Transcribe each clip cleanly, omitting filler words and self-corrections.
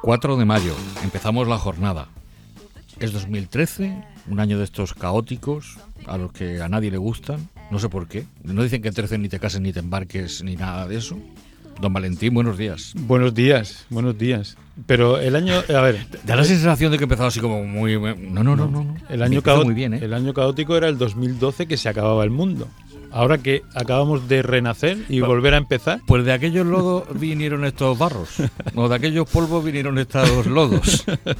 4 de mayo, empezamos la jornada. Es 2013, un año de estos caóticos, a los que a nadie le gustan, no sé por qué. No dicen que en 13 ni te cases ni te embarques ni nada de eso. Don Valentín, buenos días. Buenos días. Pero el año, a ver... Da la sensación de que he empezado así como muy... No. El año muy bien, ¿eh? El año caótico era el 2012, que se acababa el mundo. Ahora que acabamos de renacer y volver a empezar... Pues de aquellos lodos vinieron estos barros. O de aquellos polvos vinieron estos lodos.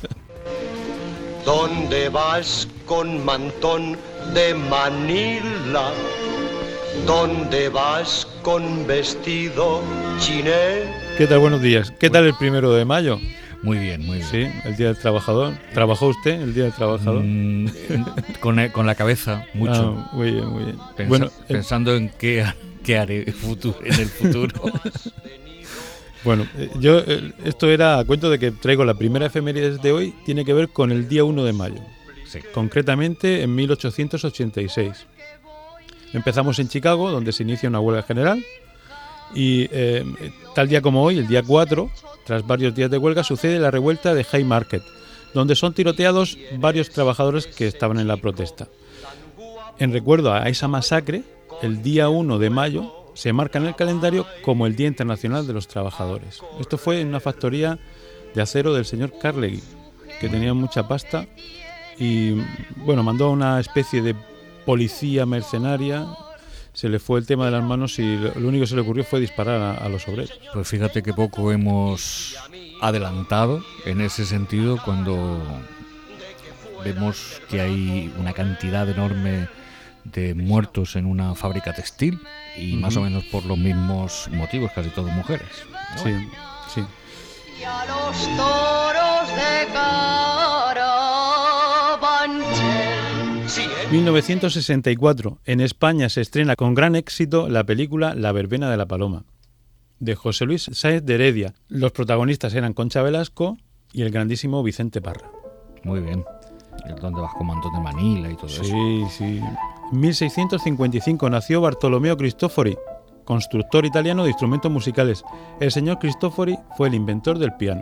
¿Dónde vas con mantón de Manila? ¿Dónde vas con vestido chiné? ¿Qué tal? Buenos días. ¿Qué tal el 1 de mayo? Muy bien. Sí, el Día del Trabajador. ¿Trabajó usted el Día del Trabajador? Con la cabeza, mucho. Ah, muy bien. Pensando en qué haré en el futuro. Bueno, yo esto era a cuento de que traigo la primera efemérides de hoy, tiene que ver con el día 1 de mayo. Sí. Concretamente en 1886. Empezamos en Chicago, donde se inicia una huelga general, y tal día como hoy, el día 4, tras varios días de huelga, sucede la revuelta de Haymarket, donde son tiroteados varios trabajadores que estaban en la protesta. En recuerdo a esa masacre, el día 1 de mayo se marca en el calendario como el Día Internacional de los Trabajadores. Esto fue en una factoría de acero del señor Carnegie, que tenía mucha pasta, y bueno, mandó a una especie de policía mercenaria. Se le fue el tema de las manos y lo único que se le ocurrió fue disparar a los obreros. Pues fíjate que poco hemos adelantado en ese sentido cuando vemos que hay una cantidad enorme de muertos en una fábrica textil y más o menos por los mismos motivos, casi todas mujeres, ¿no? Sí. Y a los toros de Carabanchel. 1964. En España se estrena con gran éxito la película La verbena de la paloma, de José Luis Sáez de Heredia. Los protagonistas eran Concha Velasco y el grandísimo Vicente Parra. Muy bien. ¿Dónde vas con mantón de Manila y todo eso? Sí. En 1655 nació Bartolomeo Cristofori, constructor italiano de instrumentos musicales. El señor Cristofori fue el inventor del piano.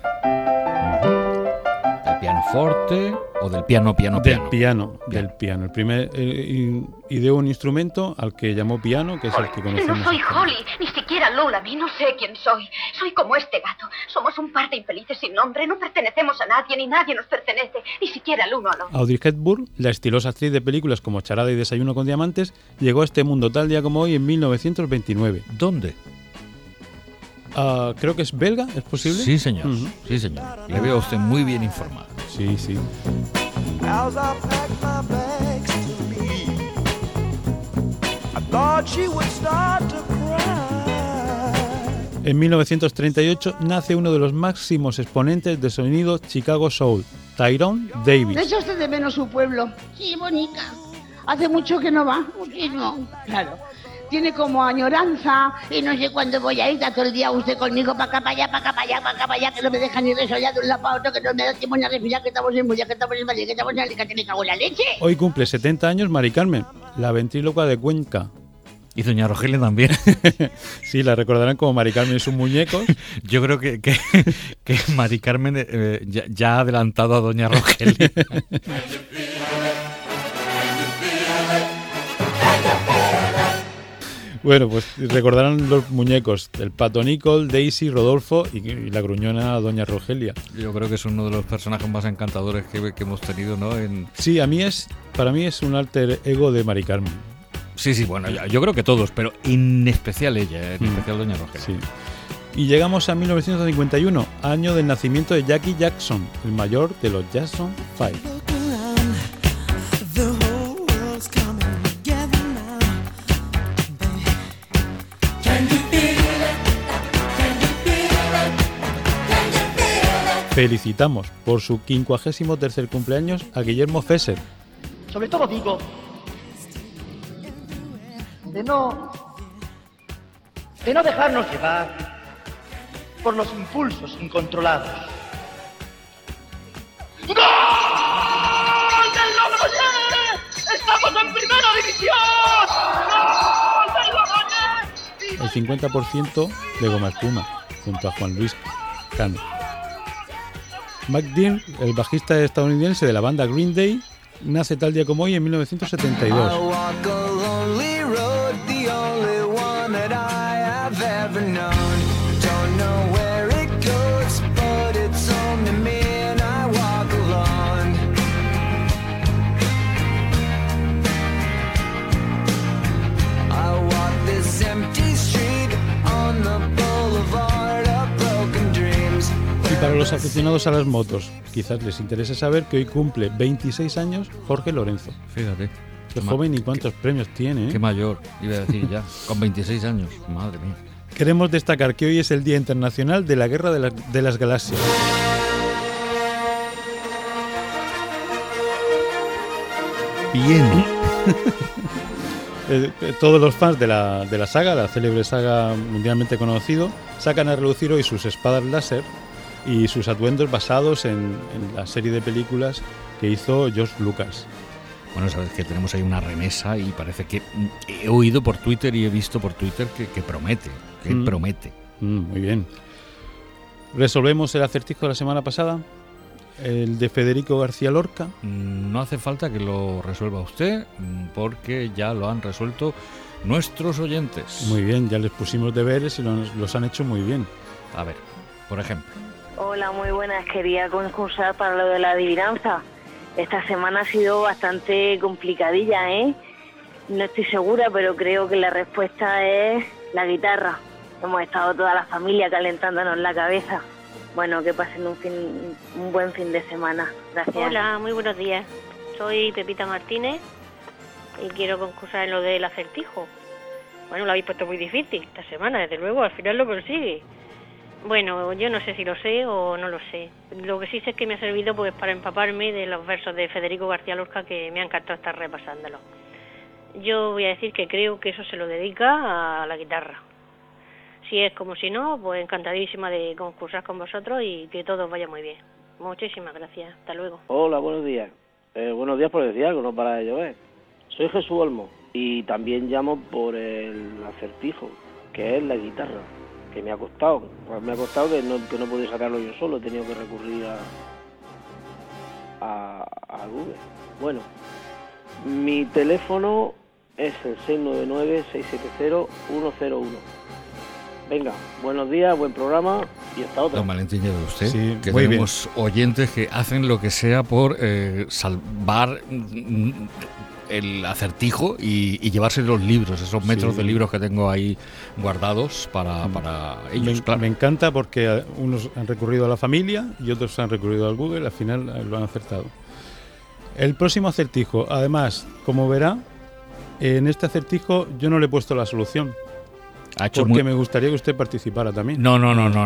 ¿Del pianoforte o del piano? Del piano. El primer ideó un instrumento al que llamó piano, que es el que conocemos. No soy Holly, ni siquiera Lullaby, no sé quién soy. Soy como este gato. Somos un par de infelices sin nombre, no pertenecemos a nadie, ni nadie nos pertenece, ni siquiera el uno al otro. Audrey Hepburn, la estilosa actriz de películas como Charada y Desayuno con Diamantes, llegó a este mundo tal día como hoy en 1929. ¿Dónde? Creo que es belga, ¿es posible? Sí, señor. Sí, señor. Le veo a usted muy bien informado. Sí. En 1938 nace uno de los máximos exponentes del sonido Chicago Soul, Tyrone Davis. ¿No echa usted de menos su pueblo? Sí, bonita. Hace mucho que no va, muchísimo. Claro. Tiene como añoranza y no sé cuándo voy a ir, está todo el día usted conmigo para acá, para allá, que no me deja ni resollar de un lado para otro, que no me da tiempo ni a respirar, que estamos en Murcia, que estamos en Madrid, que estamos en Alicante, me cago en la leche. Hoy cumple 70 años Mari Carmen, la ventríloca de Cuenca. Y doña Rogelia también. Sí, la recordarán como Mari Carmen y sus muñecos. Yo creo que Mari Carmen ya ha adelantado a doña Rogelia. Bueno, pues recordarán los muñecos, el Pato Nicol, Daisy, Rodolfo y la gruñona doña Rogelia. Yo creo que es uno de los personajes más encantadores que hemos tenido, ¿no? Sí, para mí es un alter ego de Mari Carmen. Sí, bueno, yo creo que todos, pero en especial ella, en especial doña Rogelia. Sí. Y llegamos a 1951, año del nacimiento de Jackie Jackson, el mayor de los Jackson 5. Felicitamos por su 53º cumpleaños a Guillermo Fesser. Sobre todo digo de no dejarnos llevar por los impulsos incontrolados. ¡Gol del Logroñés! ¡Estamos en primera división! ¡Gol del Logroñés! El 50% de Goma Espuma, junto a Juan Luis Cano. McDean, el bajista estadounidense de la banda Green Day, nace tal día como hoy en 1972. Para los aficionados a las motos, quizás les interese saber que hoy cumple 26 años Jorge Lorenzo. Fíjate. Qué joven y cuántos premios tiene, ¿eh? Qué mayor, iba a decir ya, con 26 años, madre mía. Queremos destacar que hoy es el Día Internacional de la Guerra de las Galaxias. Bien. Todos los fans de la saga, la célebre saga mundialmente conocido, sacan a relucir hoy sus espadas láser y sus atuendos basados en la serie de películas que hizo George Lucas. Bueno, sabes que tenemos ahí una remesa y parece que he oído por Twitter y he visto por Twitter que promete, promete. Muy bien. ¿Resolvemos el acertijo de la semana pasada? El de Federico García Lorca. No hace falta que lo resuelva usted porque ya lo han resuelto nuestros oyentes. Muy bien, ya les pusimos deberes y los han hecho muy bien. A ver, por ejemplo. Hola, muy buenas. Quería concursar para lo de la adivinanza. Esta semana ha sido bastante complicadilla, ¿eh? No estoy segura, pero creo que la respuesta es la guitarra. Hemos estado toda la familia calentándonos la cabeza. Bueno, que pasen un buen fin de semana. Gracias. Hola, muy buenos días. Soy Pepita Martínez y quiero concursar en lo del acertijo. Bueno, lo habéis puesto muy difícil esta semana, desde luego, al final lo consigue. Bueno, yo no sé si lo sé o no lo sé. Lo que sí sé es que me ha servido pues para empaparme de los versos de Federico García Lorca, que me ha encantado estar repasándolos. Yo voy a decir que creo que eso se lo dedica a la guitarra. Si es como si no, pues encantadísima de concursar con vosotros y que todo vaya muy bien. Muchísimas gracias. Hasta luego. Hola, buenos días. Buenos días por decir algo, no para de llover. Soy Jesús Olmo y también llamo por el acertijo, que es la guitarra, que me ha costado. Pues me ha costado que no he podido sacarlo yo solo, he tenido que recurrir a Google. Bueno, mi teléfono es el 699-670-101. Venga, buenos días, buen programa y hasta otra. Don Valentín, ya ve usted que muy tenemos oyentes que hacen lo que sea por salvar el acertijo y llevarse los libros, esos metros de libros que tengo ahí guardados para ellos. Me encanta porque unos han recurrido a la familia y otros han recurrido al Google, al final lo han acertado. El próximo acertijo, además, como verá, en este acertijo yo no le he puesto la solución. Porque me gustaría que usted participara también. No.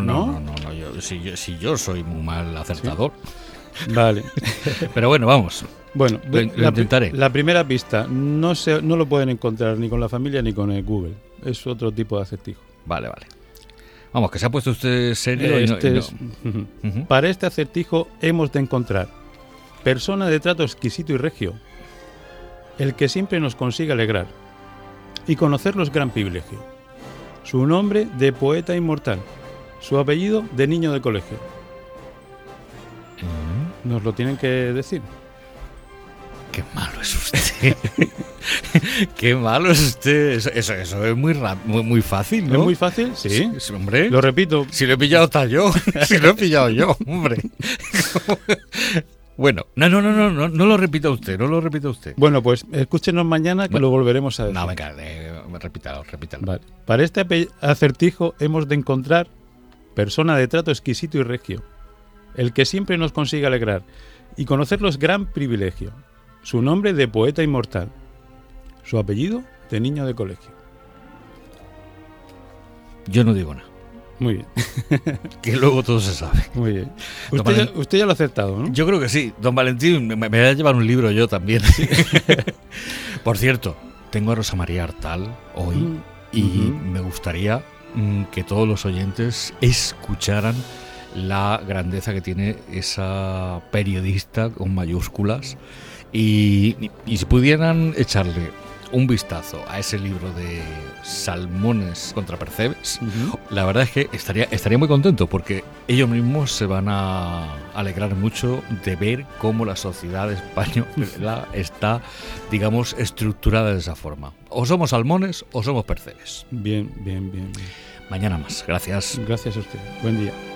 Yo soy muy mal acertador. Sí. Vale. Pero bueno, vamos. Bueno, lo intentaré. La primera pista no lo pueden encontrar ni con la familia ni con el Google. Es otro tipo de acertijo. Vale. Vamos, que se ha puesto usted serio. Para este acertijo hemos de encontrar persona de trato exquisito y regio, el que siempre nos consigue alegrar y conocerlo es gran privilegio. Su nombre de poeta inmortal, su apellido de niño de colegio. Nos lo tienen que decir. Qué malo es usted. Qué malo es usted. Eso es muy fácil, ¿no? ¿Es muy fácil? Sí, hombre. Lo repito. Si lo he pillado hasta yo. Si lo he pillado yo, hombre. Bueno, no lo repita usted, Bueno, pues escúchenos mañana que lo volveremos a decir. No, venga, repítalo. Vale. Para este acertijo hemos de encontrar persona de trato exquisito y regio, el que siempre nos consigue alegrar y conocerlo es gran privilegio. Su nombre de poeta inmortal, su apellido de niño de colegio. Yo no digo nada. Muy bien. Que luego todo se sabe. Muy bien. Usted ya lo ha acertado, ¿no? Yo creo que sí. Don Valentín, me voy a llevar un libro yo también. Por cierto, tengo a Rosa María Artal hoy y me gustaría que todos los oyentes escucharan la grandeza que tiene esa periodista con mayúsculas y si pudieran echarle un vistazo a ese libro de Salmones contra Percebes, la verdad es que estaría muy contento, porque ellos mismos se van a alegrar mucho de ver cómo la sociedad española está, digamos, estructurada de esa forma. O somos salmones o somos percebes. Bien. Mañana más. Gracias. Gracias a usted. Buen día.